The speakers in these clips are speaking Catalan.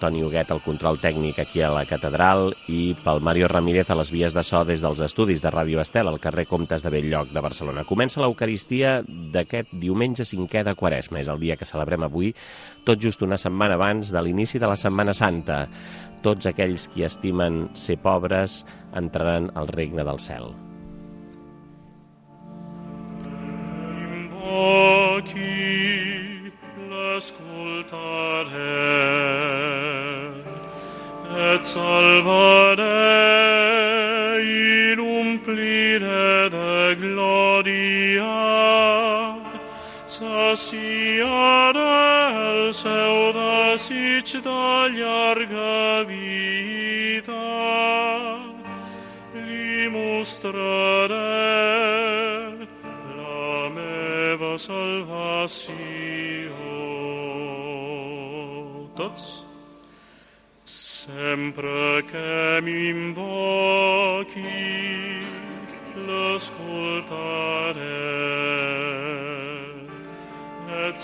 Toni Huguet al control tècnic aquí a la catedral i pel Mario Ramírez a les vies de so des dels estudis de Ràdio Estel al carrer Comtes de Bell-lloc de Barcelona. Comença l'Eucaristia d'aquest diumenge 5è de Quaresma. És el dia que celebrem avui, tot just una setmana abans de l'inici de la Setmana Santa. Tots aquells qui estimen ser pobres entraran al regne del cel. L'ascoltare et salvare in umplire de gloria saciare el seu desig de llarga vida li mostraré la meva salvació. Tots? Sempre que m'invoqui l'ascoltaré et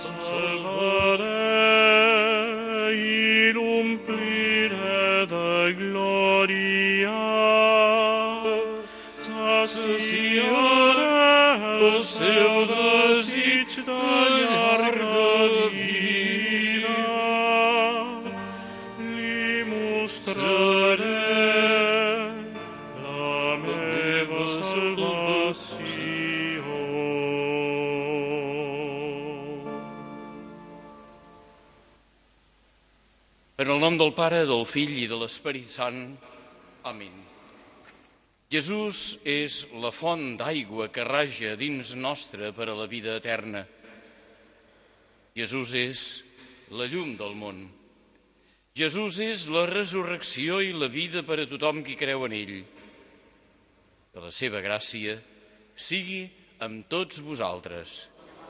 salvaré i l'ompliré de gloria saciaré el seu desig de llarga vida li mostraré la meva salvació. En el nom del Pare, del Fill i de l'Esperit Sant. Amén. Jesús és la font d'aigua que raja dins nostre per a la vida eterna. Jesús és la llum del món. Jesús és la resurrecció i la vida per a tothom qui creu en ell. Que la seva gràcia sigui amb tots vosaltres.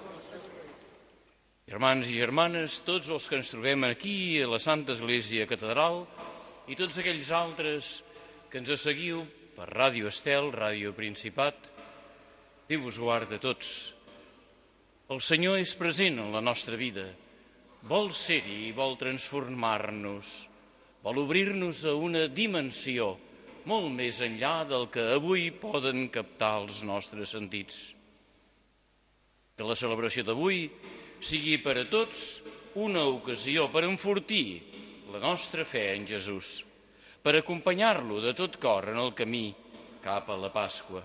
Germans i germanes, tots els que ens trobem aquí a la Santa Església Catedral i tots aquells altres que ens seguiu per Ràdio Estel, Ràdio Principat, Déu us guarda a tots. El Senyor és present en la nostra vida, vol ser-hi i vol transformar-nos, vol obrir-nos a una dimensió molt més enllà del que avui poden captar els nostres sentits. Que la celebració d'avui sigui per a tots una ocasió per enfortir la nostra fe en Jesús, per acompanyar-lo de tot cor en el camí cap a la Pasqua.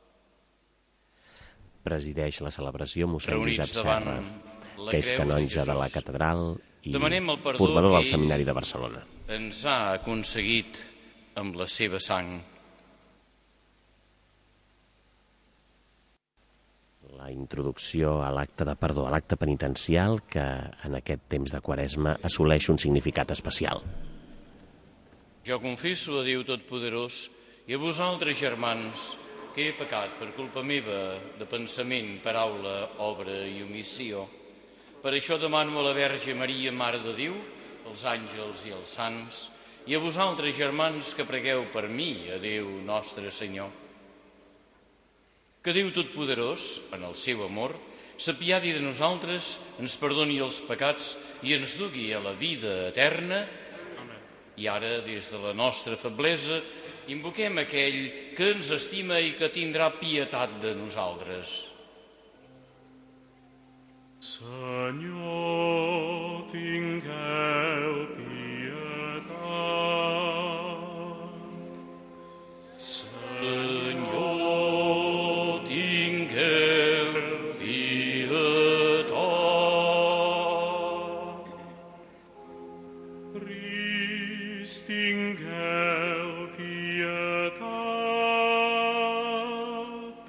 Presideix la celebració mossèn Josep Serra, que és canonge de la catedral i formador del Seminari de Barcelona. Ens ha aconseguit amb la seva sang. La introducció a l'acte de perdó, a l'acte penitencial, que en aquest temps de Quaresma assoleix un significat especial. Jo confesso a Déu Totpoderós i a vosaltres, germans, que he pecat per culpa meva de pensament, paraula, obra i omissió. Per això demano a la Verge Maria, Mare de Déu, als àngels i als sants, i a vosaltres, germans, que pregueu per mi, a Déu nostre Senyor. Que Déu Totpoderós, en el seu amor, s'apiadi de nosaltres, ens perdoni els pecats i ens dugui a la vida eterna. I ara, des de la nostra feblesa, invoquem aquell que ens estima i que tindrà pietat de nosaltres. Senyor, tingueu pietat. Senyor, tingueu pietat. Crist, tingueu pietat.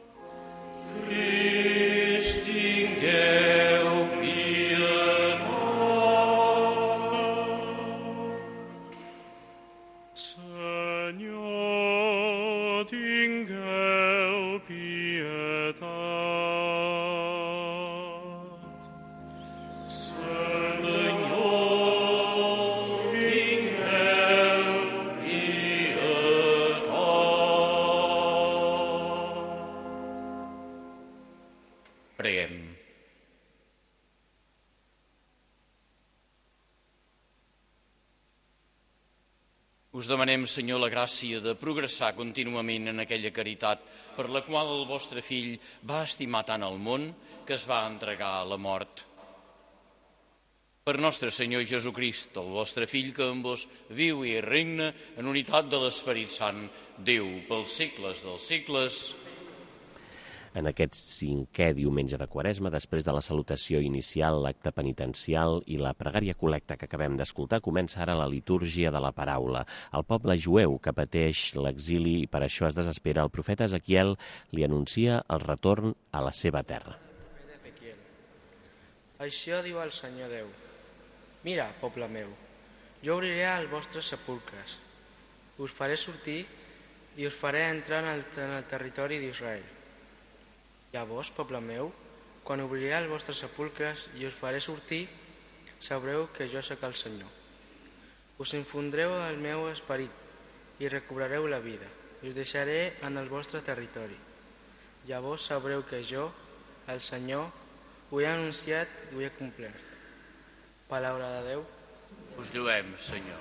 Crist, tingueu pietat. Senyor, tingueu pietat. Senyor, tingueu pietat. Us demanem, Senyor, la gràcia de progressar contínuament en aquella caritat per la qual el vostre fill va estimar tant el món que es va entregar a la mort. Per nostre Senyor Jesucrist, el vostre fill que amb vos viu i regna en unitat de l'Esperit Sant, Déu pels segles dels segles. En aquest 5è diumenge de Quaresma, després de la salutació inicial, l'acte penitencial i la pregària col·lecta que acabem d'escoltar, comença ara la litúrgia de la paraula. El poble jueu que pateix l'exili i per això es desespera, el profeta Ezequiel li anuncia el retorn a la seva terra. Això diu el Senyor Déu. Mira, poble meu, jo obriré els vostres sepulcres, us faré sortir i us faré entrar en el territori d'Israel. Llavors, poble meu, quan obriré els vostres sepulcres i us faré sortir, sabreu que jo sóc el Senyor. Us infondreu el meu esperit i recobrareu la vida, i us deixaré en el vostre territori. Llavors sabreu que jo, el Senyor, ho he anunciat i ho he complert. Paraula de Déu. Us lluem, Senyor.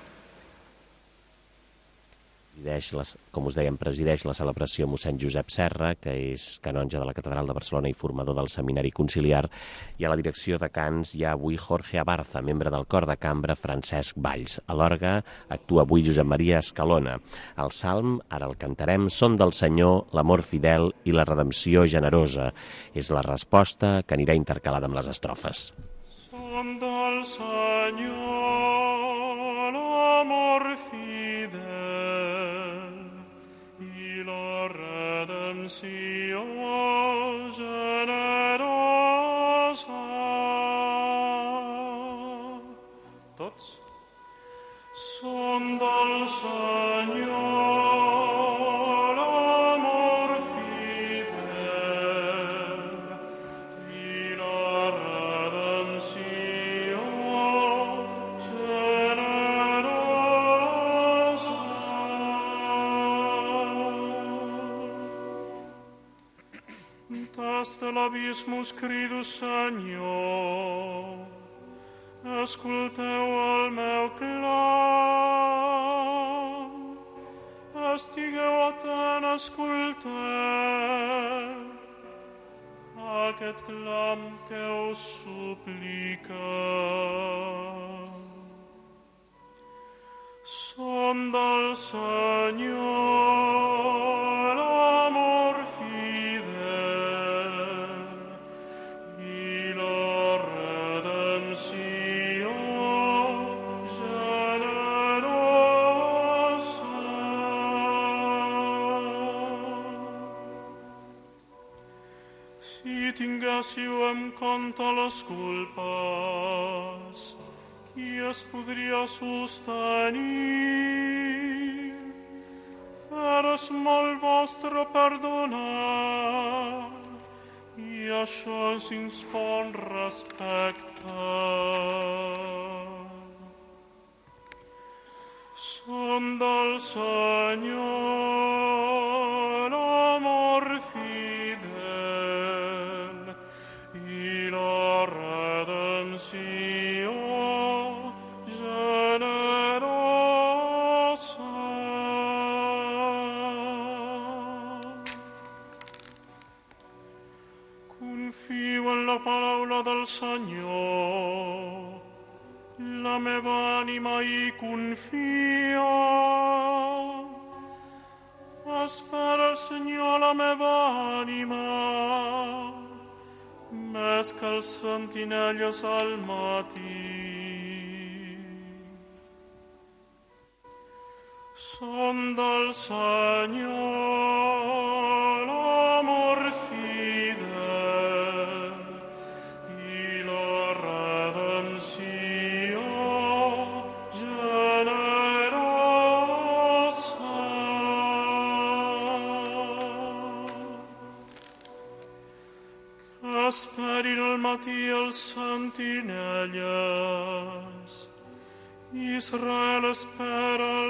Com us dèiem, presideix la celebració mossèn Josep Serra, que és canonge de la Catedral de Barcelona i formador del Seminari Conciliar, i a la direcció de cants hi ha avui Jorge Abarza, membre del cor de cambra Francesc Valls. A l'orgue actua avui Josep Maria Escalona. El salm, ara el cantarem, són del Senyor, l'amor fidel i la redempció generosa. És la resposta que anirà intercalada amb les estrofes. Son del Senyor l'amor fidel i la redempció generosa. Tots? Son del Senyor l'amor fidel i la redempció generosa. Des de l'abismus crido, Senyor, escolteu el meu clam. Estigueu atent, escolteu aquest clam que us suplica. Son del Senyor l'amor fidel i la redempció generosa. Si tinguéssiu en compte les culpes, qui es podria sostenir? Eres molt vostre perdonar, i això ens fon respecte. Son del Senyor l'amor fidel i la redempció generosa. Confio en la paraula del Senyor, la meva ànima hi confia. Espera el Senyor la meva ànima, més que els sentinelles al matí. Son del Senyor l'amor fidel i la redempció generosa. Esperin al matí els sentinelles. Israel espera el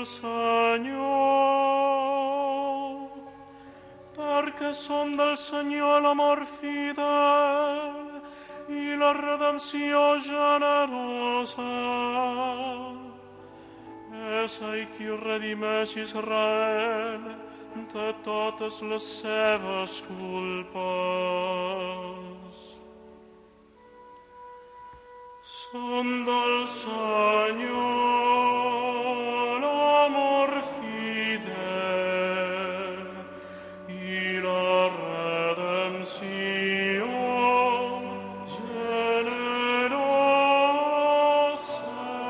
Senyor, perquè són del Senyor l'amor fidel i la redempció generosa. sei qui redimeix Israel de totes les seves culpes. Són del Senyor l'amor fidel i la redempció generosa.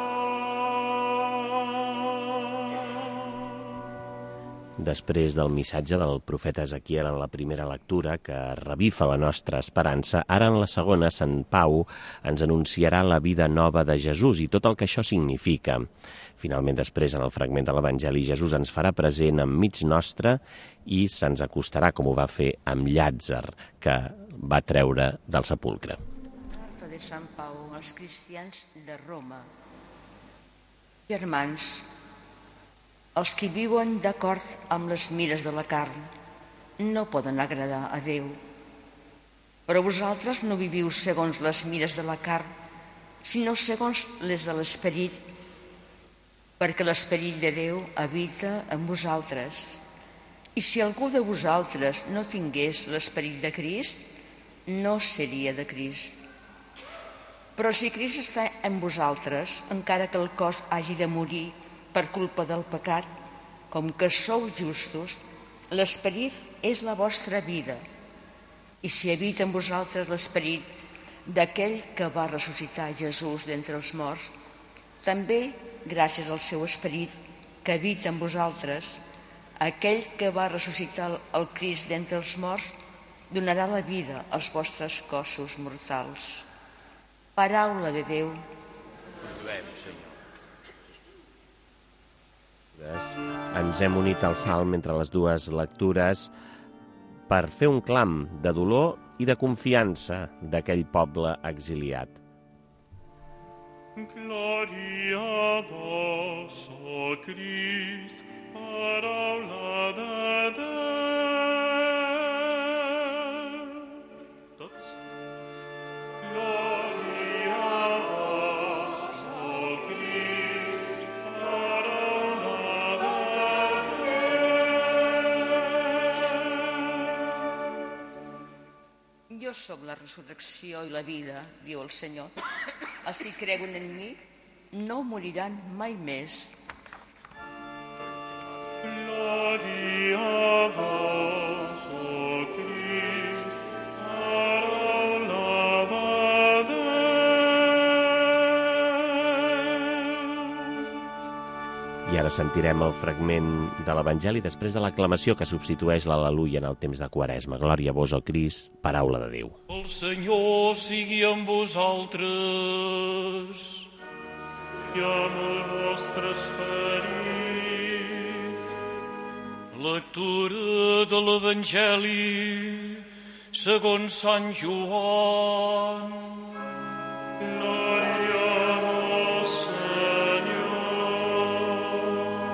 Després del missatge del profeta Ezequiel en la primera lectura, que revifa la nostra esperança, ara en la segona, Sant Pau ens anunciarà la vida nova de Jesús i tot el que això significa. Finalment, després, en el fragment de l'Evangeli, Jesús ens farà present enmig nostre i se'ns acostarà, com ho va fer amb Llàtzer, que va treure del sepulcre. Carta de Sant Pau als cristians de Roma. Germans, els que viuen d'acord amb les mires de la carn no poden agradar a Déu. Però vosaltres no viviu segons les mires de la carn, sinó segons les de l'Esperit, perquè l'Esperit de Déu habita en vosaltres. I si algú de vosaltres no tingués l'Esperit de Crist, no seria de Crist. Però si Crist està en vosaltres, encara que el cos hagi de morir per culpa del pecat, com que sou justos, l'Esperit és la vostra vida. I si habita en vosaltres l'Esperit d'aquell que va ressuscitar Jesús d'entre els morts, també, gràcies al seu Esperit que habita en vosaltres, aquell que va ressuscitar el Crist d'entre els morts donarà la vida als vostres cossos mortals. Paraula de Déu. Lluem, Senyor. Ens hem unit al Salm entre les dues lectures per fer un clam de dolor i de confiança d'aquell poble exiliat. Gloria a vos, o Crist, paraula de Déu. Tots? Gloria a vos, o Crist, paraula de Déu. Jo sóc la resurrecció i la vida, diu el Senyor. Els que creuen en mi no moriran mai més. Gloria a vos, o Crist, paraula de Déu. I ara sentirem el fragment de l'Evangeli després de l'aclamació que substitueix l'al·leluia en el temps de Quaresma. Glòria a vos, o Crist, paraula de Déu. El Senyor sigui amb vosaltres. I amb el vostre esperit. Lectura de l'Evangeli segons Sant Joan. Glòria a vos, Senyor.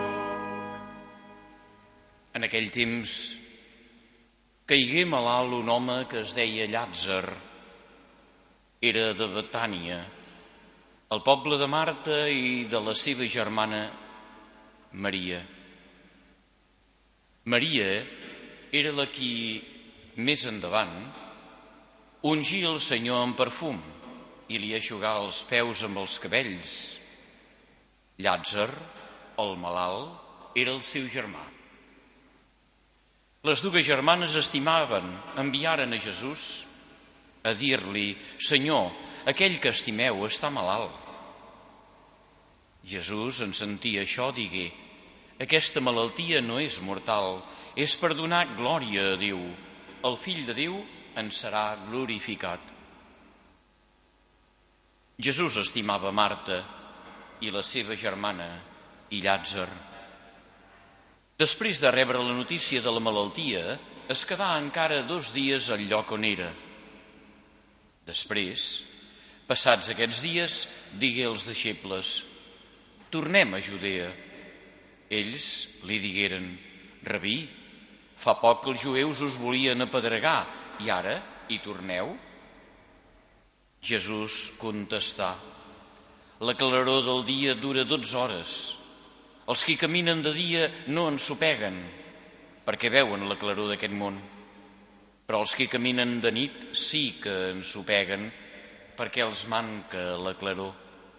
En aquell temps caigué malalt un home que es deia Llàtzer. Era de Betània, el poble de Marta i de la seva germana Maria. Maria era la qui, més endavant, ungia el Senyor amb perfum i li eixugà els peus amb els cabells. Llàtzer, el malalt, era el seu germà. Les dues germanes estimaven, enviaren a Jesús a dir-li: Senyor, aquell que estimeu està malalt. Jesús, en sentir això, digué: aquesta malaltia no és mortal, és per donar glòria a Déu. El Fill de Déu en serà glorificat. Jesús estimava Marta i la seva germana i Llàtzer. Després de rebre la notícia de la malaltia, es quedà encara 2 dies al lloc on era. Després, passats aquests dies, digué als deixebles: tornem a Judea. Ells li digueren: Rabí, fa poc que els jueus us volien apedregar i ara hi torneu? Jesús contestà: la claror del dia dura 12 hores. Els qui caminen de dia no ensopeguen, perquè veuen la claror d'aquest món. Però els qui caminen de nit sí que ensopeguen, perquè els manca la claror.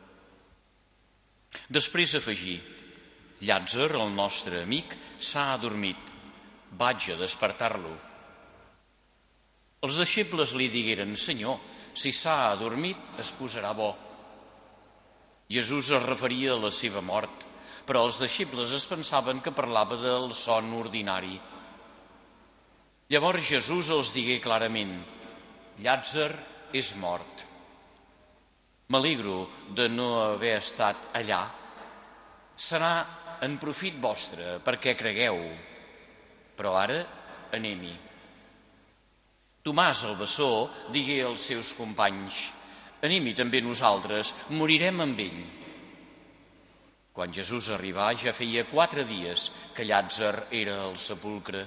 Després afegí: Llàtzer, el nostre amic, s'ha adormit. Vaig a despertar-lo. Els deixebles li digueren: Senyor, si s'ha adormit, es posarà bo. Jesús es referia a la seva mort, però els deixebles es pensaven que parlava del son ordinari. Llavors Jesús els digué clarament: Llàtzer és mort. M'alegro de no haver estat allà. Serà en profit vostre, perquè cregueu. Però ara anem-hi. Tomàs el bessó digué als seus companys: Anem-hi també nosaltres, morirem amb ell. Quan Jesús arribà ja feia 4 dies que Llàtzer era al sepulcre.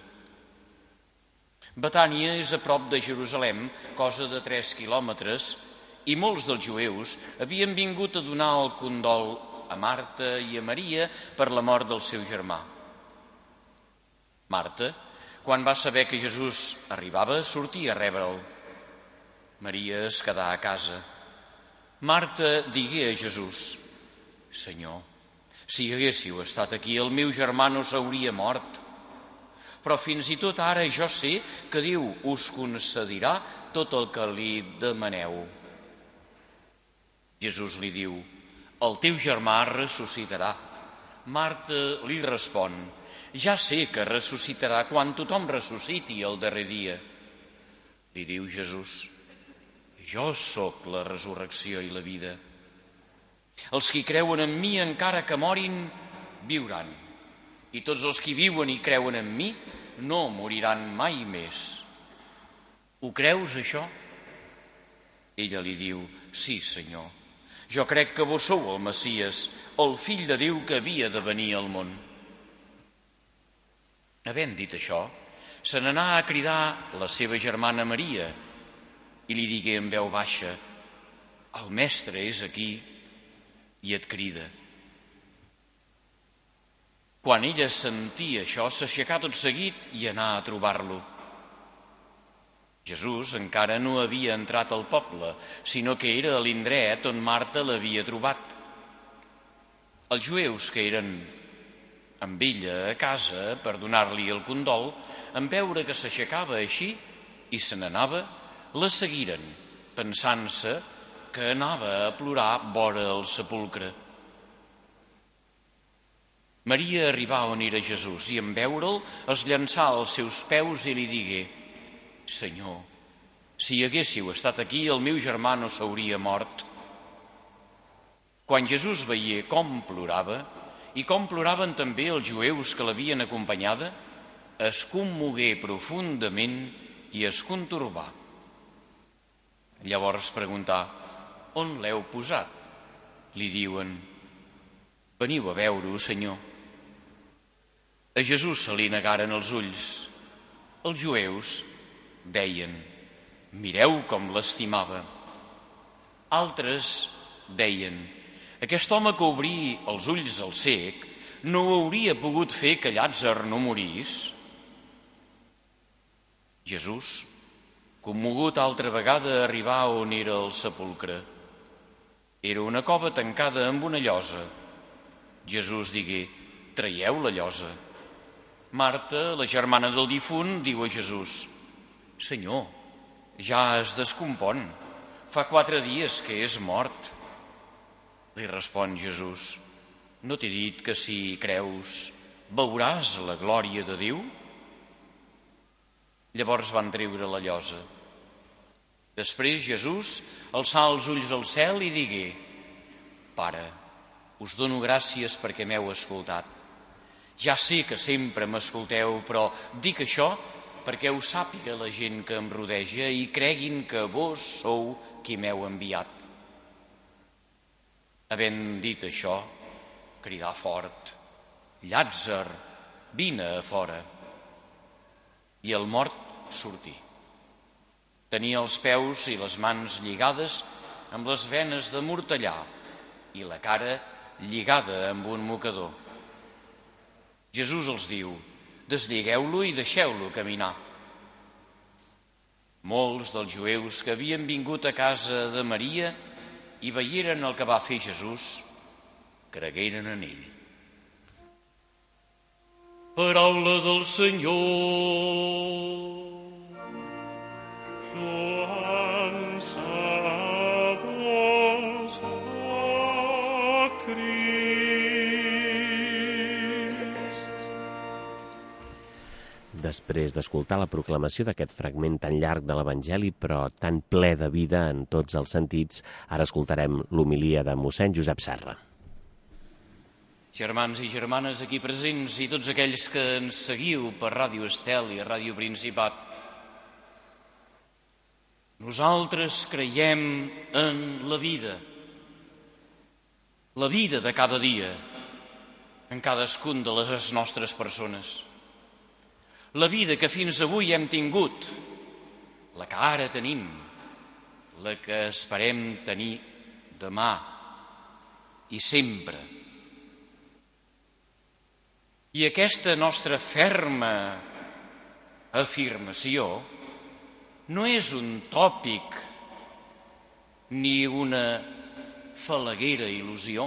Betània és a prop de Jerusalem, cosa de 3 quilòmetres, i molts dels jueus havien vingut a donar el condol a Marta i a Maria per la mort del seu germà. Marta, quan va saber que Jesús arribava, sortia a rebre'l. Maria es quedà a casa. Marta digué a Jesús: Senyor, si haguéssiu estat aquí, el meu germà no s'hauria mort. Però fins i tot ara jo sé que Déu us concedirà tot el que li demaneu. Jesús li diu: El teu germà ressuscitarà. Marta li respon: Ja sé que ressuscitarà quan tothom ressusciti el darrer dia. Li diu Jesús: Jo sóc la resurrecció i la vida. Els qui creuen en mi, encara que morin, viuran. I tots els qui viuen i creuen en mi no moriran mai més. Ho creus, això? Ella li diu: Sí, Senyor. Jo crec que vos sou el Messies, el Fill de Déu que havia de venir al món. Havent dit això, se n'anà a cridar la seva germana Maria i li digué en veu baixa: El Mestre és aquí i et crida. Quan ella sentia això, s'aixecà tot seguit i anà a trobar-lo. Jesús encara no havia entrat al poble, sinó que era a l'indret on Marta l'havia trobat. Els jueus que eren amb ella a casa per donar-li el condol, en veure que s'aixecava així i se n'anava, la seguiren, pensant-se que anava a plorar vora el sepulcre. Maria arribà on era Jesús i en veure'l es llançà als seus peus i li digué: Senyor, si haguéssiu estat aquí, el meu germà no s'hauria mort. Quan Jesús veié com plorava i com ploraven també els jueus que l'havien acompanyada, es commogué profundament i es contorbà. Llavors preguntà: On l'heu posat? Li diuen: Veniu a veure-ho, Senyor. A Jesús se li negaren els ulls. Els jueus deien: Mireu com l'estimava. Altres deien: Aquest home que obrí els ulls al cec no hauria pogut fer que Llàtzer no morís? Jesús, commogut altra vegada, arribà on era el sepulcre. Era una cova tancada amb una llosa. Jesús digué: Traieu la llosa. Marta, la germana del difunt, diu a Jesús: Senyor, ja es descompon. Fa 4 dies que és mort. Li respon Jesús: No t'he dit que si creus veuràs la glòria de Déu? Llavors van treure la llosa. Després Jesús alçà els ulls al cel i digué: Pare, us dono gràcies perquè m'heu escoltat. Ja sé que sempre m'escolteu, però dic això perquè ho sàpiga la gent que em rodeja i creguin que vos sou qui m'heu enviat. Havent dit això, cridà fort: Llàtzer, vine a fora. I el mort sortí. Tenia els peus i les mans lligades amb les venes de mortellà i la cara lligada amb un mocador. Jesús els diu: desligueu-lo i deixeu-lo caminar. Molts dels jueus que havien vingut a casa de Maria i veieren el que va fer Jesús, cregueren en ell. Paraula del Senyor. Lloança a vos, ó Crist. Després d'escoltar la proclamació d'aquest fragment tan llarg de l'Evangeli, però tan ple de vida en tots els sentits, ara escoltarem l'homilia de mossèn Josep Serra. Germans i germanes aquí presents i tots aquells que ens seguiu per Ràdio Estel i Ràdio Principat, nosaltres creiem en la vida de cada dia, en cadascun de les nostres persones. La vida que fins avui hem tingut, la que ara tenim, la que esperem tenir demà i sempre. I aquesta nostra ferma afirmació no és un tòpic ni una falaguera il·lusió.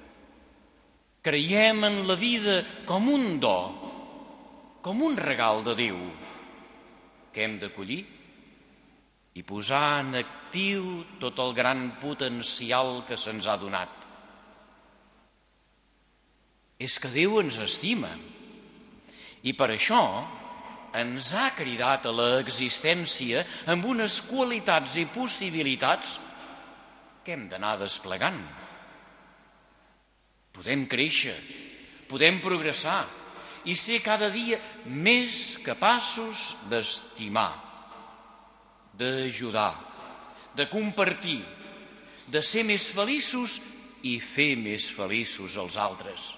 Creiem en la vida com un do, com un regal de Déu, que hem d'acollir i posar en actiu tot el gran potencial que se'ns ha donat. És que Déu ens estima i per això ens ha cridat a l'existència amb unes qualitats i possibilitats que hem d'anar desplegant. Podem créixer, podem progressar i ser cada dia més capaços d'estimar, d'ajudar, de compartir, de ser més feliços i fer més feliços els altres.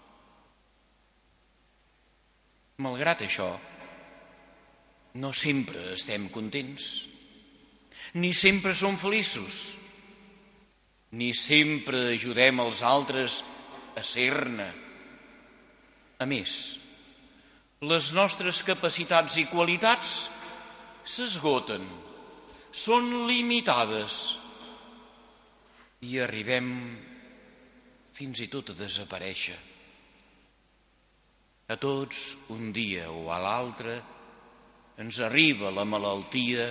Malgrat això, no sempre estem contents, ni sempre som feliços, ni sempre ajudem els altres a ser-ne. A més, les nostres capacitats i qualitats s'esgoten, són limitades i arribem fins i tot a desaparèixer. A tots, un dia o a l'altre, ens arriba la malaltia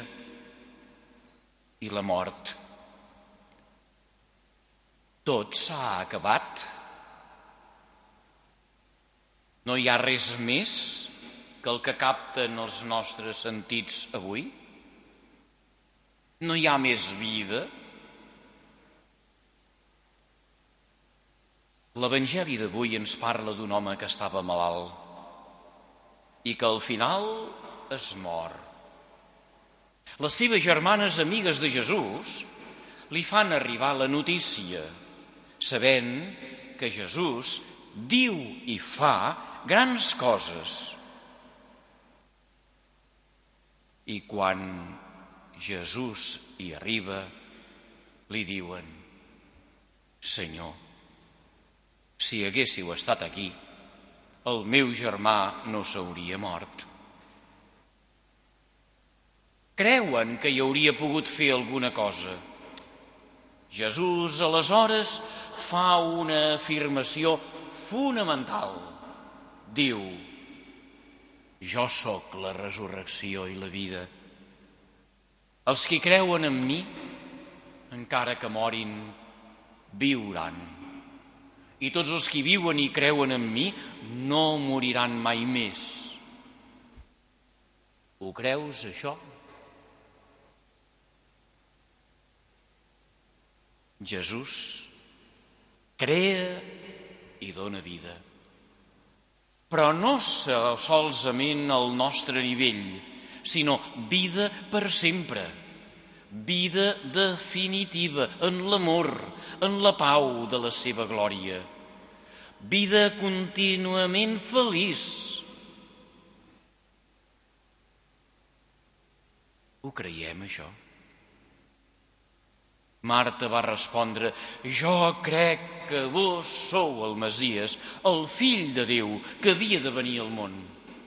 i la mort. Tot s'ha acabat. No hi ha res més que el que capten els nostres sentits avui? No hi ha més vida? L'Evangeli d'avui ens parla d'un home que estava malalt i que al final es mor. Les seves germanes amigues de Jesús li fan arribar la notícia, sabent que Jesús diu i fa grans coses. I quan Jesús hi arriba, li diuen: Senyor, si haguéssiu estat aquí, el meu germà no s'hauria mort. Creuen que hi hauria pogut fer alguna cosa. Jesús, aleshores, fa una afirmació fonamental. Diu: jo sóc la resurrecció i la vida. Els que creuen en mi, encara que morin, viuran. I tots els que viuen i creuen en mi no moriran mai més. Ho creus, això? Jesús crea i dona vida, però no solament al nostre nivell, sinó vida per sempre. Vida definitiva en l'amor, en la pau de la seva glòria. Vida contínuament feliç. Ho creiem, això? Marta va respondre: jo crec que vos sou el Messies, el fill de Déu, que havia de venir al món.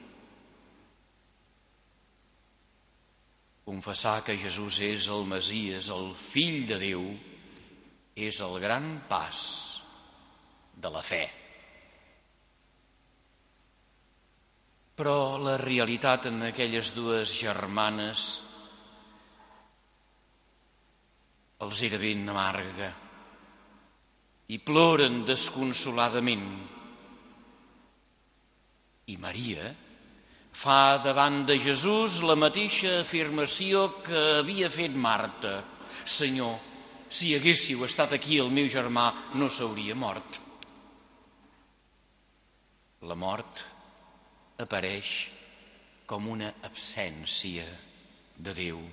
Confessar que Jesús és el Messies, el fill de Déu, és el gran pas de la fe. Però la realitat en aquelles dues germanes els era ben amarga i ploren desconsoladament. I Maria fa davant de Jesús la mateixa afirmació que havia fet Marta: Senyor, si haguéssiu estat aquí, el meu germà no s'hauria mort. La mort apareix com una absència de Déu.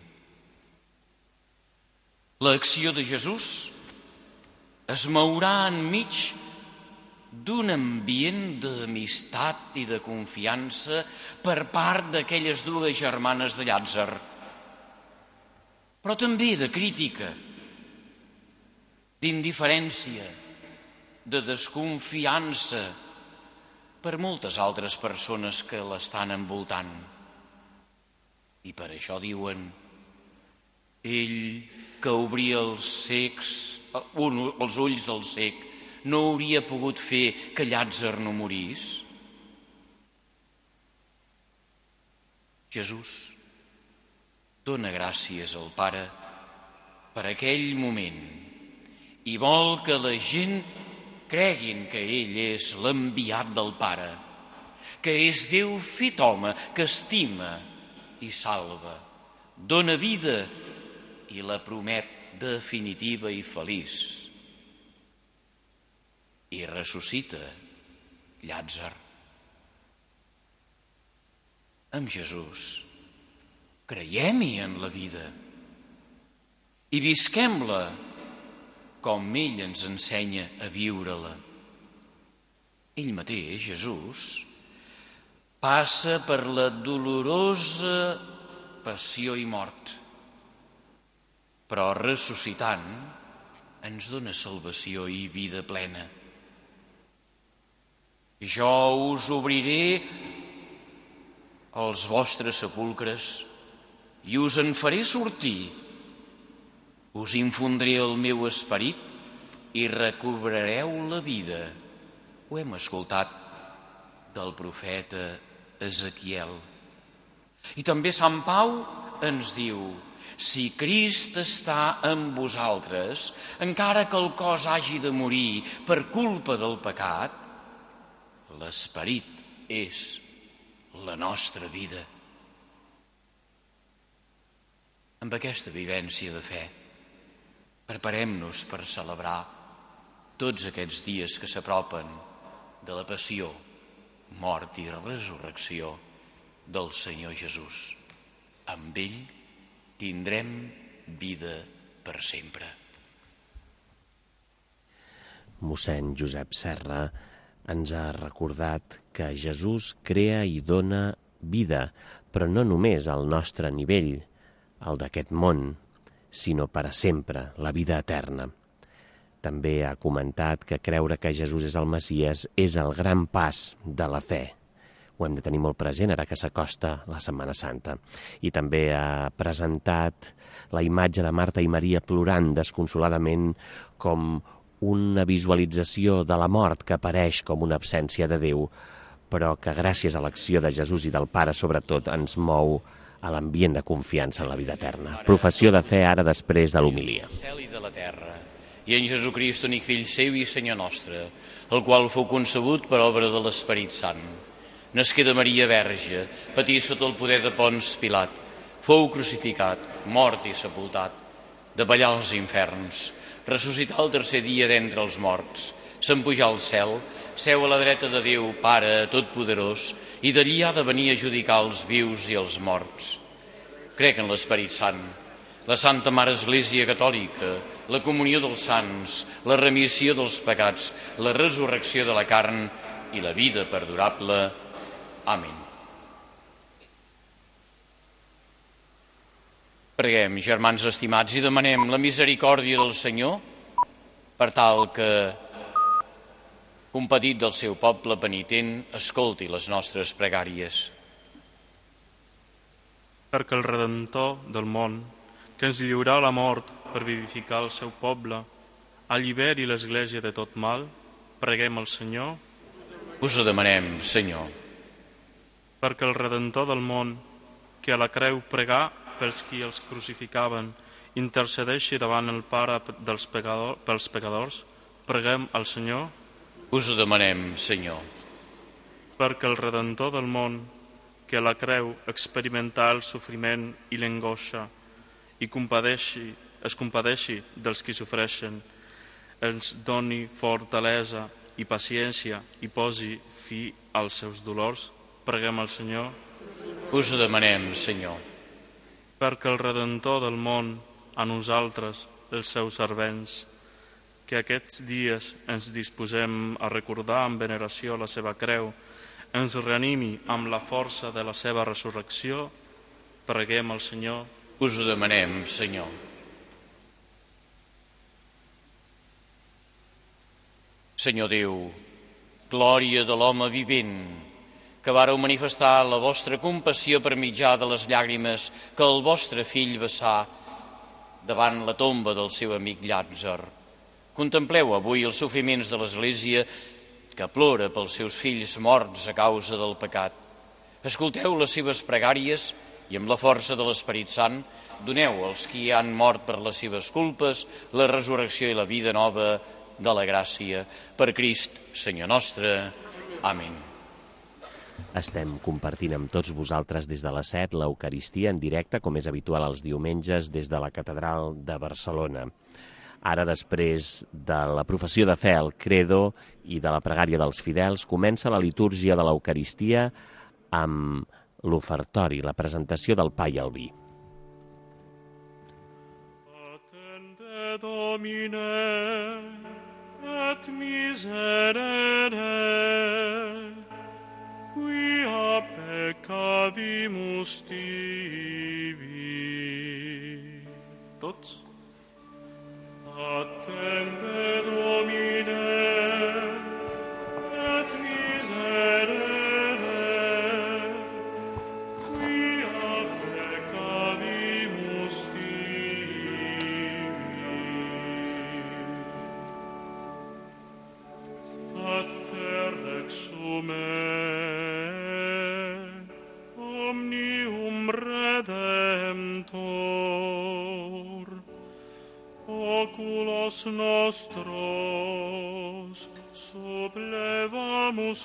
L'acció de Jesús es mourà enmig d'un ambient d'amistat i de confiança per part d'aquelles dues germanes de Llàtzer, però també de crítica, d'indiferència, de desconfiança per moltes altres persones que l'estan envoltant. I per això diuen: ell que obria els ulls del cec, no hauria pogut fer que Llàtzer no morís? Jesús dona gràcies al Pare per aquell moment i vol que la gent creguin que ell és l'enviat del Pare, que és Déu fet home, que estima i salva, dona vida i la promet definitiva i feliç, i ressuscita Llàtzer. Amb Jesús creiem-hi en la vida i visquem-la com ell ens ensenya a viure-la. Ell mateix, Jesús, passa per la dolorosa passió i mort, però ressuscitant ens dona salvació i vida plena. Jo us obriré els vostres sepulcres i us en faré sortir, us infondré el meu esperit i recobrareu la vida. Ho hem escoltat del profeta Ezequiel. I també Sant Pau ens diu: si Crist està amb vosaltres, encara que el cos hagi de morir per culpa del pecat, l'esperit és la nostra vida. Amb aquesta vivència de fe, preparem-nos per celebrar tots aquests dies que s'apropen de la passió, mort i resurrecció del Senyor Jesús. Amb ell tindrem vida per sempre. Mossèn Josep Serra ens ha recordat que Jesús crea i dona vida, però no només al nostre nivell, al d'aquest món, sinó per a sempre, la vida eterna. També ha comentat que creure que Jesús és el Messies és el gran pas de la fe. Ho hem de tenir molt present ara que s'acosta la Setmana Santa. I també ha presentat la imatge de Marta i Maria plorant desconsoladament com una visualització de la mort que apareix com una absència de Déu, però que gràcies a l'acció de Jesús i del Pare, sobretot, ens mou a l'ambient de confiança en la vida eterna. Professió de fe ara després de l'homilia. Cel i de la terra, i en Jesucrist, únic fill seu i Senyor nostre, el qual fou concebut per obra de l'Esperit Sant. Nasqué de Maria Verge, patí sota el poder de Pons Pilat, fou crucificat, mort i sepultat, davallar als inferns, ressuscitar el tercer dia d'entre els morts, s'empujar al cel, seu a la dreta de Déu, Pare Totpoderós, i d'allí ha de venir a judicar els vius i els morts. Crec en l'Esperit Sant, la Santa Mare Església Catòlica, la comunió dels sants, la remissió dels pecats, la resurrecció de la carn i la vida perdurable. Amén. Preguem, germans estimats, i demanem la misericòrdia del Senyor per tal que, compadit del seu poble penitent, escolti les nostres pregàries. Perquè el Redentor del món, que ens lliurà la mort per vivificar el seu poble, alliberi l'Església de tot mal, preguem al Senyor. Us ho demanem, Senyor. Perquè el Redentor del món, que a la creu pregà pels qui els crucificaven, intercedeixi davant el Pare pels pecadors, preguem al Senyor. Us ho demanem, Senyor. Perquè el Redentor del món, que a la creu experimentà el sofriment i l'angoixa i es compadeixi dels qui sofreixen, ens doni fortalesa i paciència i posi fi als seus dolors, preguem al Senyor. Us ho demanem, Senyor. Perquè el Redentor del món, a nosaltres, els seus servents, que aquests dies ens disposem a recordar amb veneració la seva creu, ens reanimi amb la força de la seva resurrecció, preguem al Senyor. Us ho demanem, Senyor. Senyor Déu, glòria de l'home vivent, que vareu manifestar la vostra compassió per mitjà de les llàgrimes que el vostre fill vessà davant la tomba del seu amic Llàtzer. Contempleu avui els sofriments de l'Església que plora pels seus fills morts a causa del pecat. Escolteu les seves pregàries i amb la força de l'Esperit Sant doneu als qui han mort per les seves culpes la resurrecció i la vida nova de la gràcia. Per Crist, Senyor nostre. Amén. Estem compartint amb tots vosaltres des de les 7 l'Eucaristia en directe, com és habitual els diumenges, des de la Catedral de Barcelona. Ara, després de la professió de fe, el credo i de la pregària dels fidels, comença la litúrgia de l'Eucaristia amb l'ofertori, la presentació del pa i el vi. Attende, Domine, et miserere, quia peccavimus tibi. Tots? Attende, Domine, et miserere, quia peccavimus tibi. Pater exume, omnium redemptor, oculos nostros sublevamus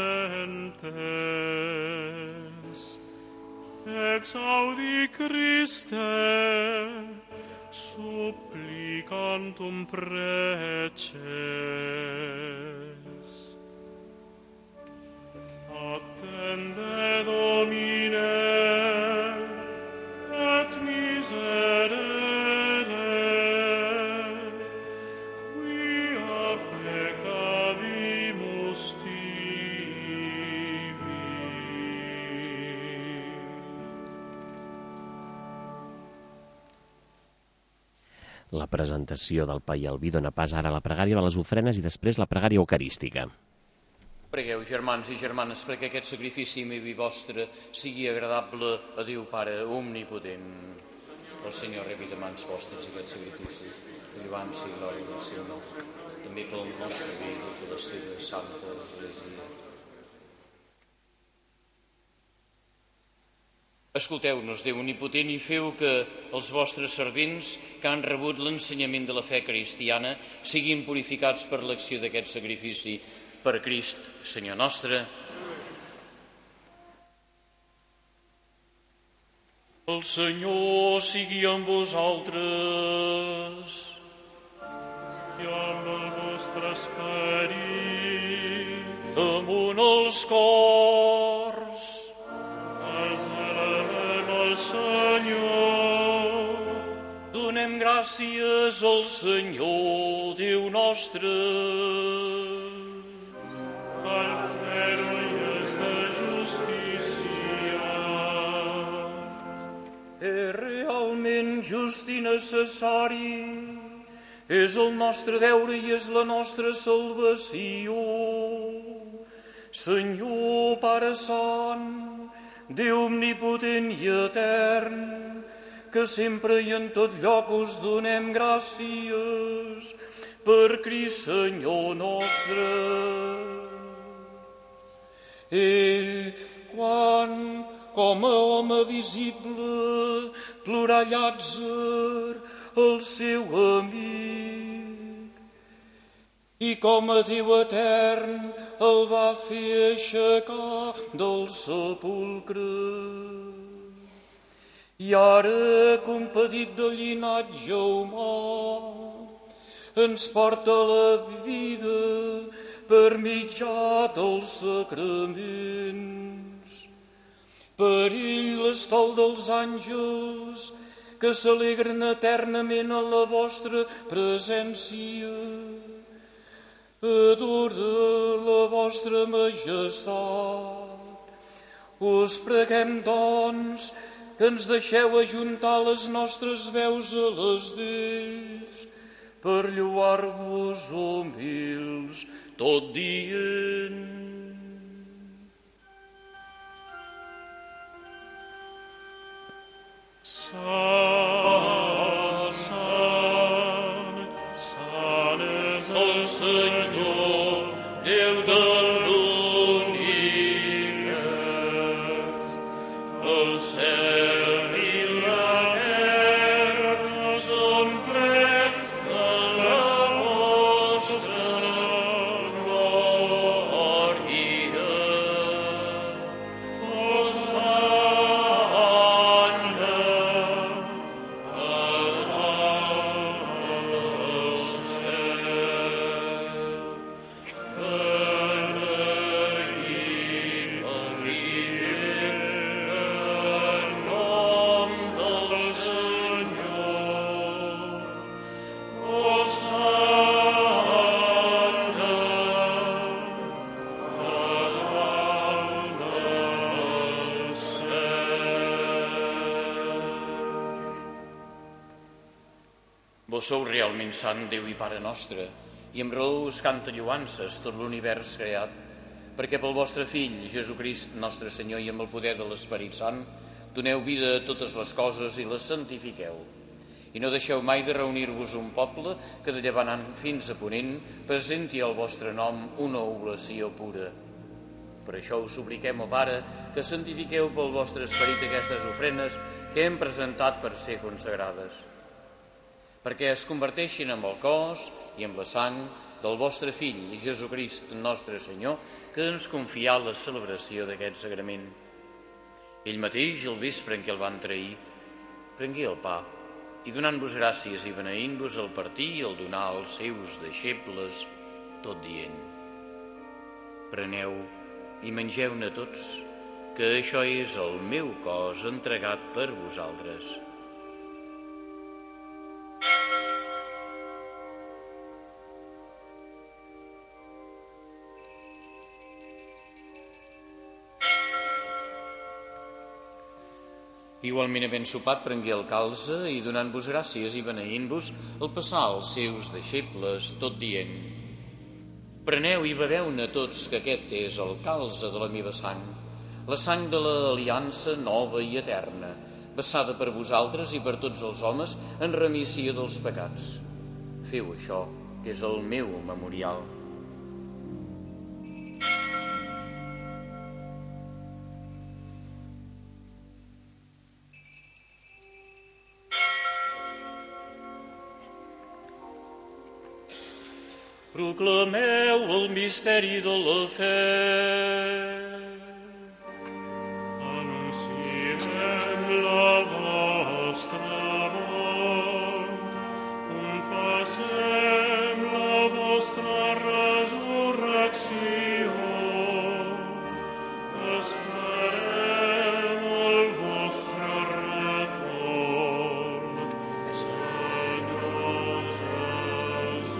flentes, exaudi Christe, supplicantum preces. Attende, Domine, et miserere, quia peccavimus tibi. La presentació del pa i el vi dona pas ara a la pregària de les ofrenes i després la pregària eucarística. Pregueu, germans i germanes, perquè aquest sacrifici meu i vostre sigui agradable a Déu Pare omnipotent. El Senyor rebi de mans vostres aquest sacrifici, lloança i glòria del seu nom, també pel nostre bé i de la seva santa Església. Escolteu-nos, Déu omnipotent, i feu que els vostres servents que han rebut l'ensenyament de la fe cristiana siguin purificats per l'acció d'aquest sacrifici. Per Crist, Senyor nostre. El Senyor sigui amb vosaltres i amb el vostre esperit. Damunt els cors. Els elevem al Senyor. Donem gràcies al Senyor, Déu nostre. Realment just i necessari. És el nostre deure i és la nostra salvació. Senyor, Pare Sant, Déu omnipotent i etern, que sempre i en tot lloc us donem gràcies per Crist Senyor nostre. Ell, quan, com a home visible, plorà Llàtzer, el seu amic, i com a Déu etern el va fer aixecar del sepulcre. I ara, compadit del llinatge humà, ens porta la vida per mitjà dels sacraments. Per ell l'estol dels àngels que s'alegren eternament a la vostra presència. Adora la vostra majestat. Us preguem, doncs, que ens deixeu ajuntar les nostres veus a les d'ells per lloar-vos humils tot dient. Sant, sant, sant és el Senyor, Déu de l'univers. El cel i la terra són plens de la vostra glòria. Vos sou realment sant, Déu i Pare nostre, i amb raó us canta lloances tot l'univers creat, perquè pel vostre Fill, Jesucrist, nostre Senyor, i amb el poder de l'Esperit Sant, doneu vida a totes les coses i les santifiqueu. I no deixeu mai de reunir-vos un poble que de llevant fins a ponent presenti al vostre nom una oblació pura. Per això us supliquem, ó Pare, que santifiqueu pel vostre Esperit aquestes ofrenes que hem presentat per ser consagrades, perquè es converteixin en el cos i en la sang del vostre Fill, Jesucrist, nostre Senyor, que ens confià la celebració d'aquest sagrament. Ell mateix, el vespre en què el van trair, prengué el pa i donant-vos gràcies i beneint-vos el partir i el donar als seus deixebles, tot dient: preneu i mengeu-ne tots, que això és el meu cos entregat per vosaltres. Igualment, havent sopat, prengué el calze i donant-vos gràcies i beneint-vos el passà als seus deixebles, tot dient: preneu i beveu-ne tots, que aquest és el calze de la meva sang, la sang de l'aliança nova i eterna, vessada per vosaltres i per tots els homes en remissió dels pecats. Feu això, que és el meu memorial. Proclameu el misteri de la fe. Anunciem la vostra mort, confessem la vostra resurrecció, esperem el vostre retorn, Senyor Jesús.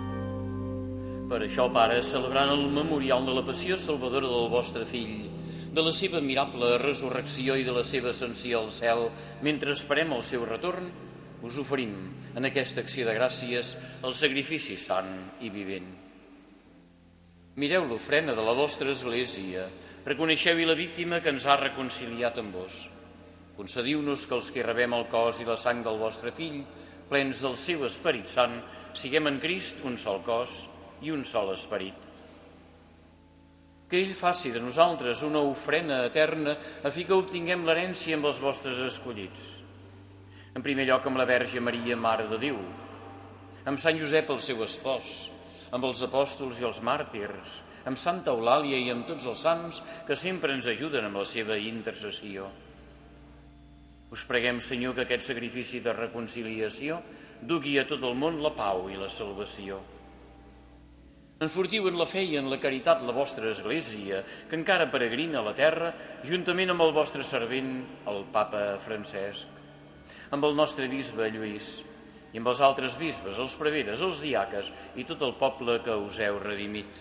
Per això, Pare, celebrant el memorial de la passió salvadora del vostre Fill, de la seva admirable resurrecció i de la seva ascensió al cel, mentre esperem el seu retorn, us oferim en aquesta acció de gràcies el sacrifici sant i vivent. Mireu l'ofrena de la vostra Església, reconeixeu-hi la víctima que ens ha reconciliat amb vos. Concediu-nos que els que rebem el cos i la sang del vostre Fill, plens del seu Esperit Sant, siguem en Crist un sol cos i un sol esperit. Que ell faci de nosaltres una ofrena eterna a fi que obtinguem l'herència amb els vostres escollits. En primer lloc amb la Verge Maria, Mare de Déu, amb Sant Josep, el seu espòs, amb els apòstols i els màrtirs, amb Santa Eulàlia i amb tots els sants que sempre ens ajuden amb la seva intercessió. Us preguem, Senyor, que aquest sacrifici de reconciliació dugui a tot el món la pau i la salvació. Enfortiu en la fe i en la caritat la vostra Església, que encara peregrina a la terra, juntament amb el vostre servent, el Papa Francesc, amb el nostre bisbe Lluís, i amb els altres bisbes, els preveres, els diaques i tot el poble que us heu redimit.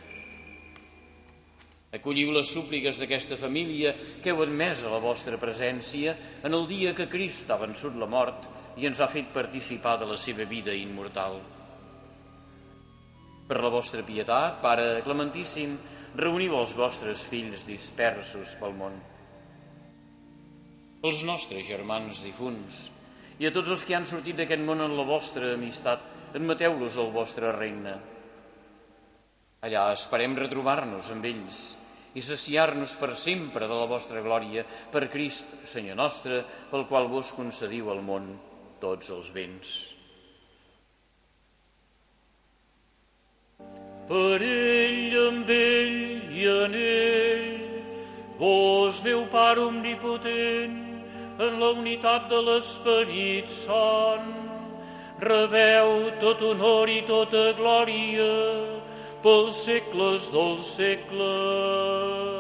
Acolliu les súpliques d'aquesta família que heu admès a la vostra presència en el dia que Crist ha vençut la mort i ens ha fet participar de la seva vida immortal. Per la vostra pietat, Pare Clementíssim, reuniu els vostres fills dispersos pel món. Els nostres germans difunts i a tots els que han sortit d'aquest món en la vostra amistat, admeteu-los al vostre regne. Allà esperem retrobar-nos amb ells i saciar-nos per sempre de la vostra glòria per Crist, Senyor nostre, pel qual vos concediu al món tots els béns. Per ell, amb ell i en ell, vos, Déu Pare omnipotent, en la unitat de l'Esperit Sant, rebeu tot honor i tota glòria pels segles dels segles.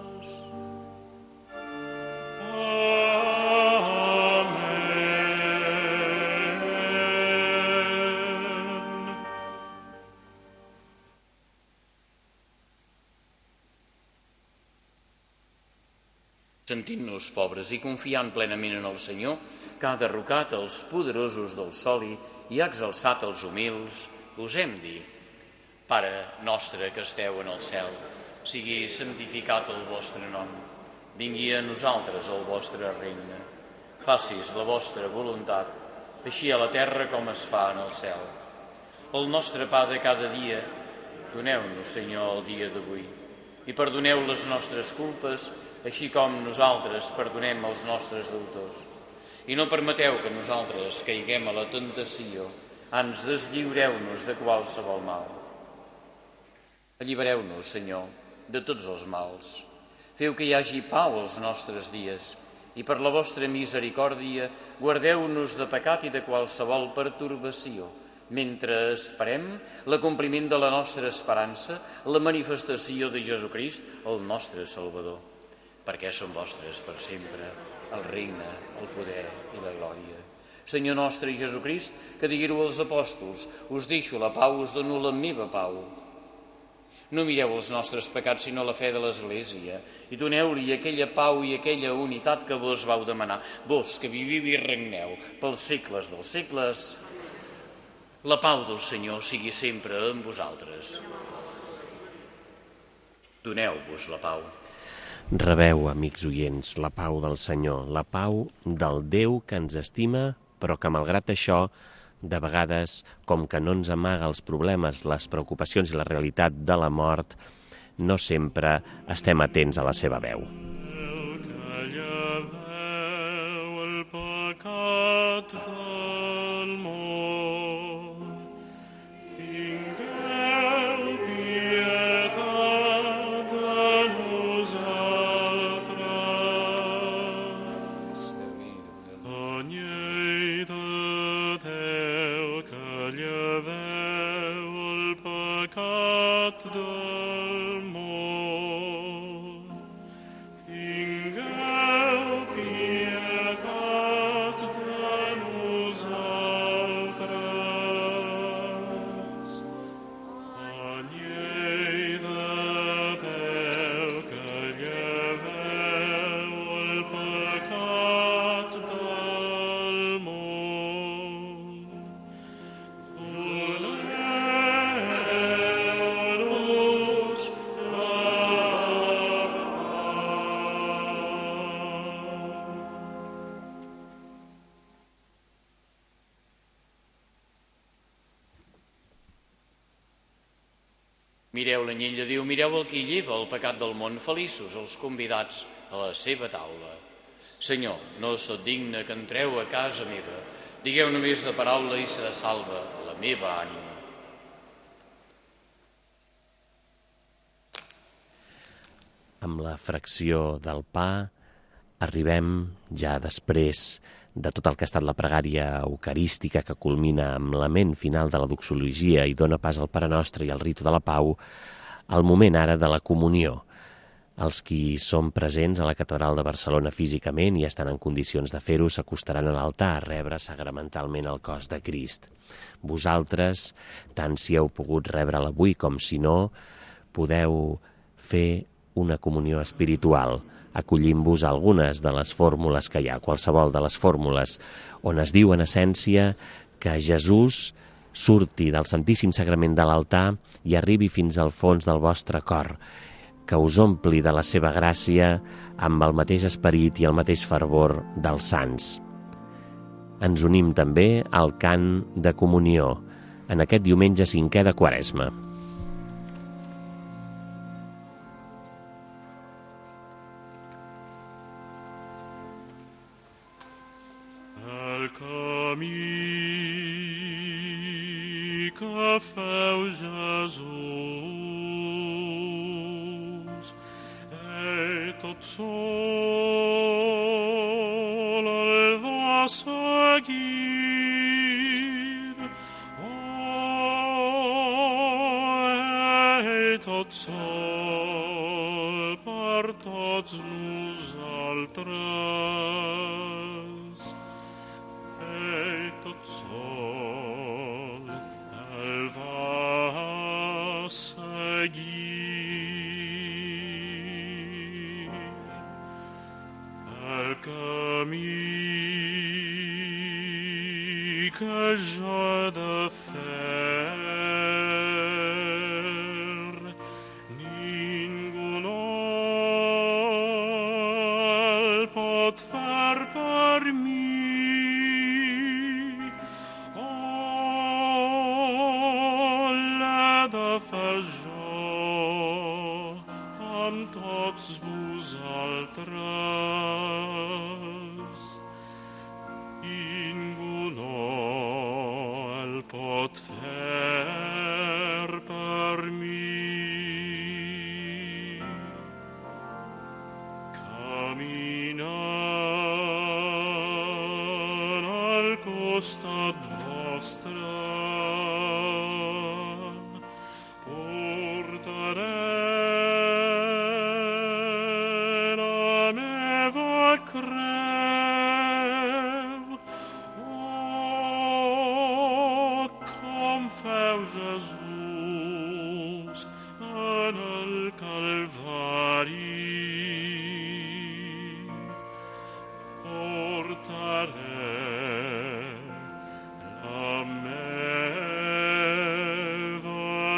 Sentint-nos pobres i confiant plenament en el Senyor, que ha derrocat els poderosos del soli i ha exalçat els humils, posem dir: Pare nostre que esteu en el cel, sigui santificat el vostre nom. Vingui a nosaltres el vostre regne. Facis la vostra voluntat, així a la terra com es fa en el cel. El nostre pa de cada dia, doneu-nos, Senyor, el dia d'avui, i perdoneu les nostres culpes, així com nosaltres perdonem els nostres deutors. I no permeteu que nosaltres caiguem a la tentació, ans deslliureu-nos de qualsevol mal. Allibereu-nos, Senyor, de tots els mals. Feu que hi hagi pau als nostres dies i per la vostra misericòrdia guardeu-nos de pecat i de qualsevol pertorbació, mentre esperem l'acompliment de la nostra esperança, la manifestació de Jesucrist, el nostre Salvador. Perquè són vostres per sempre el regne, el poder i la glòria. Senyor nostre i Jesucrist, que digueu als apòstols: us deixo la pau, us dono la meva pau. No mireu els nostres pecats, sinó la fe de l'Església, i doneu-li aquella pau i aquella unitat que vos vau demanar, vos que viviu i regneu pels segles dels segles. La pau del Senyor sigui sempre amb vosaltres. Doneu-vos la pau. Rebeu, amics oients, la pau del Senyor, la pau del Déu que ens estima, però que malgrat això, de vegades, com que no ens amaga els problemes, les preocupacions i la realitat de la mort, no sempre estem atents a la seva veu. El pecat del món, tingueu pietat de nosaltres. Anyell de Déu, que lleveu el pecat del món, tingueu pietat de nosaltres. Anyell de Déu, que lleveu Mireu l'anyell de Déu, mireu el que lleva el pecat del món, feliços els convidats a la seva taula. Senyor, no sóc digne que entreu a casa meva, digueu només de paraula i serà salva la meva ànima. Amb la fracció del pa arribem ja després de tot el que ha estat la pregària eucarística que culmina amb l'ament final de la doxologia i dona pas al Pare Nostre i al ritu de la pau, al moment ara de la comunió. Els qui són presents a la Catedral de Barcelona físicament i estan en condicions de fer-ho s'acostaran a l'altar a rebre sagramentalment el cos de Crist. Vosaltres, tant si heu pogut rebre'l avui com si no, podeu fer una comunió espiritual, acollint-vos a algunes de les fórmules que hi ha, qualsevol de les fórmules, on es diu en essència que Jesús surti del Santíssim Sagrament de l'altar i arribi fins al fons del vostre cor, que us ompli de la seva gràcia amb el mateix esperit i el mateix fervor dels sants. Ens unim també al cant de comunió en aquest diumenge 5è de Quaresma. El camí que feu Jesús tot sol el va seguir. Tot sol per tots nosaltres. Tot sol el va seguir. El camí que jo he de fer, ningú no el pot fer per mi. Fer jo amb tots vosaltres. Ningú no el pot fer per mi. Caminant al costat vostre, creu. Oh, com feu Jesús en el Calvari. Portaré la meva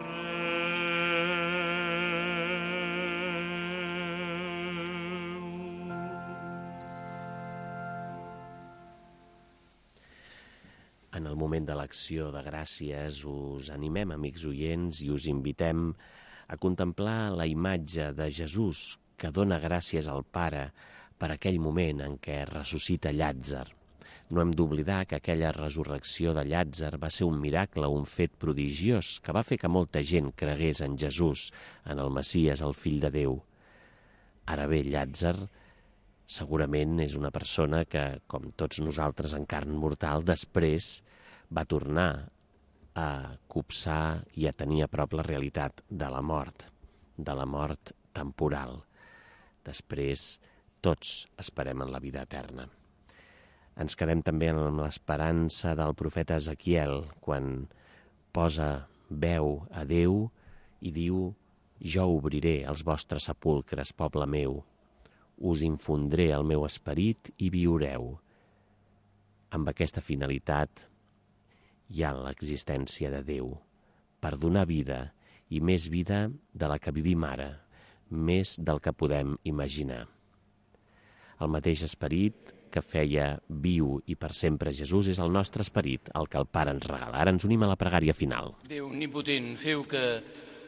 En el moment de l'acció de gràcies us animem, amics oients, i us invitem a contemplar la imatge de Jesús que dona gràcies al Pare per aquell moment en què ressuscita Llàtzer. No hem d'oblidar que aquella resurrecció de Llàtzer va ser un miracle, un fet prodigiós, que va fer que molta gent cregués en Jesús, en el Messies, el Fill de Déu. Ara bé, Llàtzer segurament és una persona que, com tots nosaltres en carn mortal, després va tornar a copsar i a tenir a prop la realitat de la mort temporal. Després tots esperem en la vida eterna. Ens quedem també amb l'esperança del profeta Ezequiel, quan posa veu a Déu i diu: «Jo obriré els vostres sepulcres, poble meu, us infondré el meu esperit i viureu». Amb aquesta finalitat hi ha l'existència de Déu, per donar vida, i més vida de la que vivim ara, més del que podem imaginar. El mateix esperit que feia viu i per sempre Jesús és el nostre esperit, el que el Pare ens regala. Ara ens unim a la pregària final. Déu omnipotent, feu que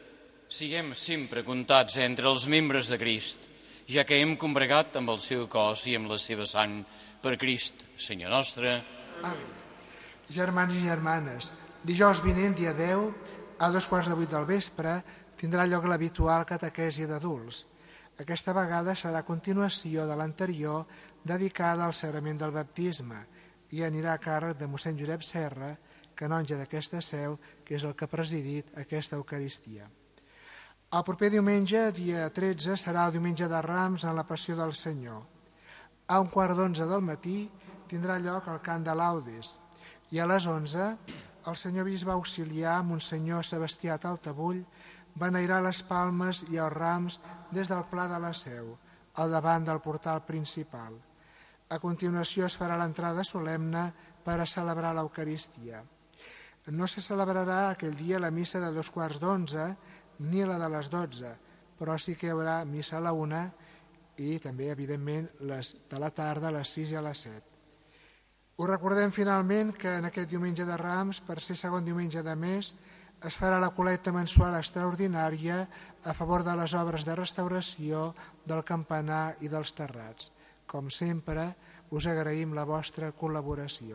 siguem sempre comptats entre els membres de Crist, ja que hem combregat amb el seu cos i amb la seva sang per Crist, Senyor nostre. Amén. Germans i germanes, dijous vinent, dia 10, a 7:15 del vespre, tindrà lloc l'habitual catequesi d'adults. Aquesta vegada serà a continuació de l'anterior, dedicada al sagrament del baptisme, i anirà a càrrec de mossèn Josep Serra, canonge d'aquesta seu, que és el que ha presidit aquesta Eucaristia. El proper diumenge, dia 13, serà el diumenge de Rams en la Passió del Senyor. A 11:15 del matí tindrà lloc el cant de laudes i a les 11 el senyor bisbe auxiliar, Monsenyor Sebastià Taltabull, beneirà les palmes i els rams des del Pla de la Seu, al davant del portal principal. A continuació es farà l'entrada solemne per a celebrar l'Eucaristia. No se celebrarà aquell dia la missa de 11:15 ni la de les 12, però sí que hi haurà missa a la 1 i també, evidentment, les de la tarda a les 6 i a les 7. Us recordem finalment que en aquest diumenge de Rams, per ser segon diumenge de mes, es farà la col·lecta mensual extraordinària a favor de les obres de restauració del campanar i dels terrats. Com sempre, us agraïm la vostra col·laboració.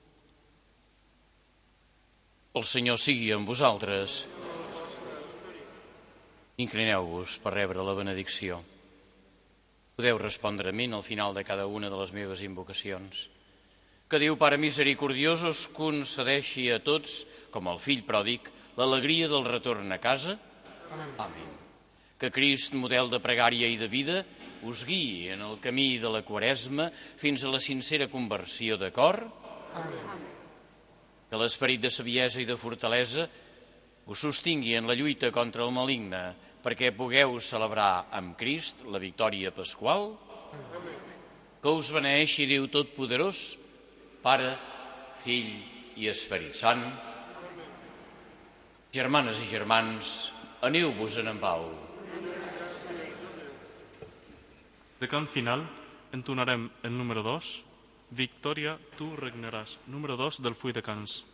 El Senyor sigui amb vosaltres. Inclineu-vos per rebre la benedicció. Podeu respondre a mi al final de cada una de les meves invocacions. Que Déu Pare misericordiós us concedeixi a tots, com el fill pròdig, l'alegria del retorn a casa. Amén. Que Crist, model de pregària i de vida, us guiï en el camí de la Quaresma fins a la sincera conversió de cor. Amén. Que l'esperit de saviesa i de fortalesa us sostingui en la lluita contra el maligne, perquè pugueu celebrar amb Crist la victòria pasqual. Amén. Que us beneeixi Déu Totpoderós, Pare, Fill i Esperit Sant. Germanes i germans, aneu-vos-en en pau. De cant final entonarem el número 2, Victòria, tu regnaràs, número 2 del full de cants.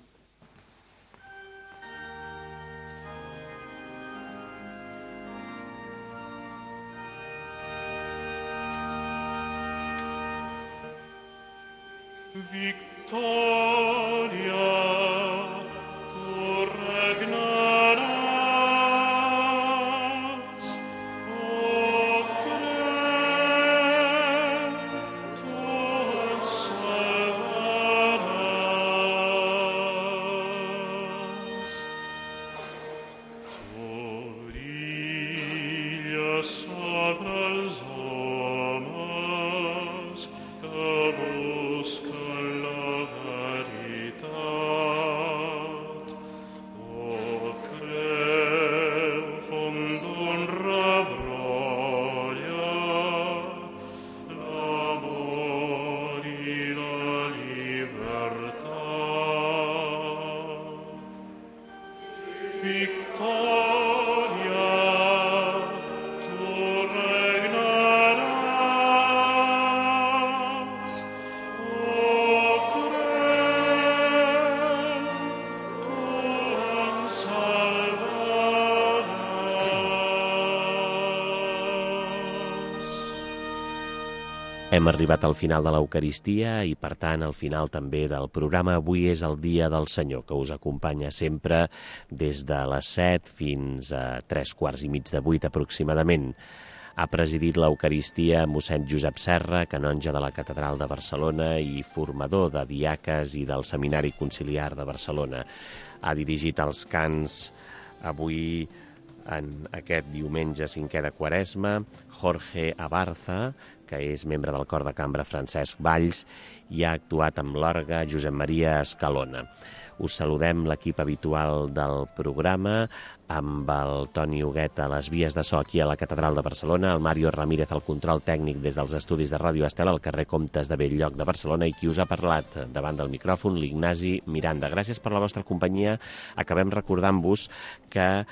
Victòria, tu regnaràs, o creu, tu ens salvaràs. Tu brilles sobre els homes que busquen Hem arribat al final de l'Eucaristia i, per tant, al final també del programa. Avui és el Dia del Senyor, que us acompanya sempre des de les 7 fins a 7:45 aproximadament. Ha presidit l'Eucaristia mossèn Josep Serra, canonge de la Catedral de Barcelona i formador de diaques i del Seminari Conciliar de Barcelona. Ha dirigit els cants avui en aquest diumenge 5è de Quaresma, Jorge Abarza, que és membre del cor de cambra Francesc Valls, i ha actuat amb l'orgue Josep Maria Escalona. Us saludem l'equip habitual del programa, amb el Toni Huguet a les vies de so aquí a la Catedral de Barcelona, el Mario Ramírez al control tècnic des dels estudis de Ràdio Estel al carrer Comtes de Bell-lloc de Barcelona, i qui us ha parlat davant del micròfon, l'Ignasi Miranda. Gràcies per la vostra companyia. Acabem recordant-vos que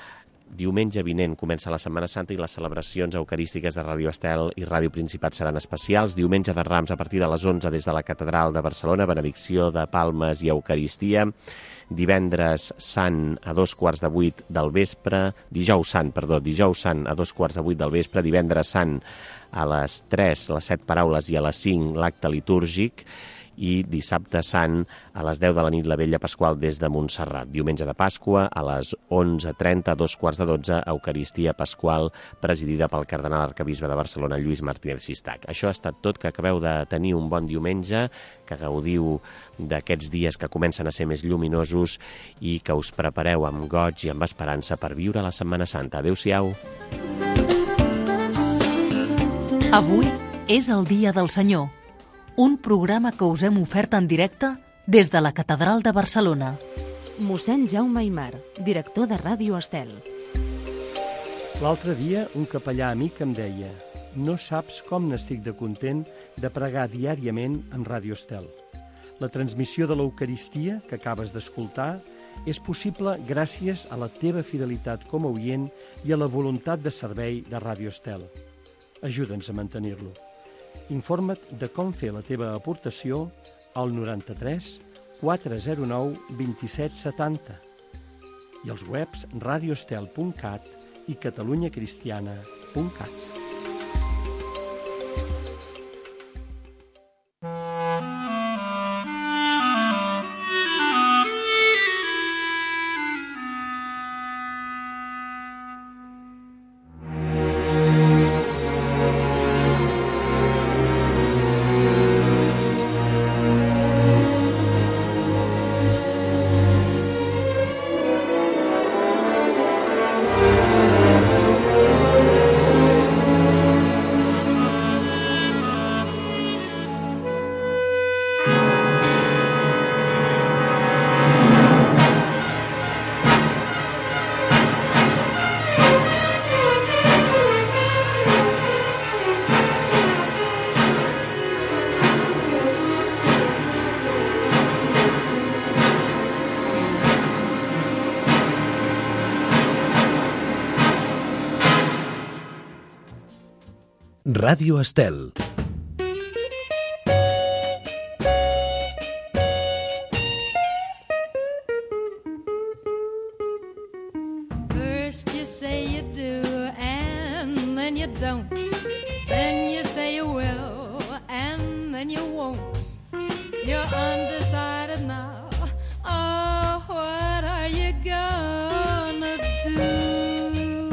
diumenge vinent comença la Setmana Santa i les celebracions eucarístiques de Ràdio Estel i Ràdio Principat seran especials. Diumenge de Rams a partir de les 11 des de la Catedral de Barcelona, benedicció de palmes i eucaristia. Divendres Sant a 7:15 del vespre, dijous Sant a 7:15 del vespre, divendres Sant a les 3, les 7 paraules i a les 5 l'acte litúrgic, i dissabte Sant a les 10 de la nit la Vella Pasqual des de Montserrat. Diumenge de Pasqua a les 11:30, a 11:45, Eucaristia Pasqual presidida pel cardenal arquebisbe de Barcelona, Lluís Martínez Sistac. Això ha estat tot, que acabeu de tenir un bon diumenge, que gaudiu d'aquests dies que comencen a ser més lluminosos i que us prepareu amb goig i amb esperança per viure la Setmana Santa. Adéu-siau. Avui és el Dia del Senyor, un programa que us hem ofert en directe des de la Catedral de Barcelona. Mossèn Jaume Aymar, director de Ràdio Estel. L'altre dia un capellà amic em deia: no saps com n'estic de content de pregar diàriament en Ràdio Estel. La transmissió de l'Eucaristia que acabes d'escoltar és possible gràcies a la teva fidelitat com a oient i a la voluntat de servei de Ràdio Estel. Ajuda'ns a mantenir-lo. Informa't de com fer la teva aportació al 93 409 2770 i als webs radioestel.cat i catalunyacristiana.cat. Ràdio Estel. First you say you do and then you don't. Then you say you will and then you won't. You're undecided now. Oh, what are you gonna do?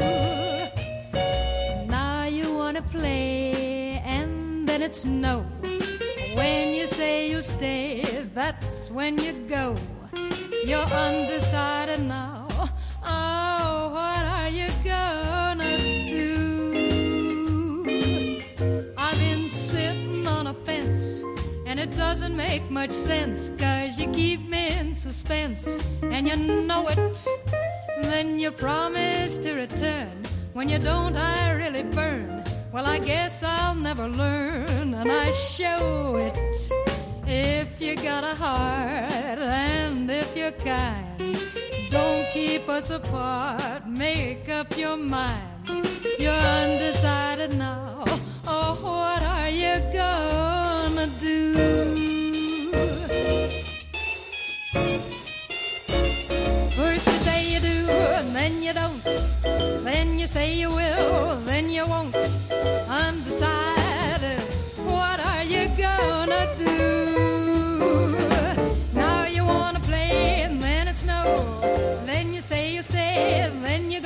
Now you wanna play and then it's no. When you say you'll stay, that's when you go. You're undecided now. Oh, what are you gonna do? I've been sitting on a fence, and it doesn't make much sense, 'cause you keep me in suspense, and you know it. Then you promise to return. When you don't, I really burn. Well, I guess I'll never learn, and I show it. If you got a heart, and if you're kind, don't keep us apart, make up your mind. You're undecided now. Oh, what are you gonna do? First you say you do, and then you don't. Then you say you will, then you won't. Undecided, what are you gonna do? Now you wanna play, and then it's no. Then you say you say, and then you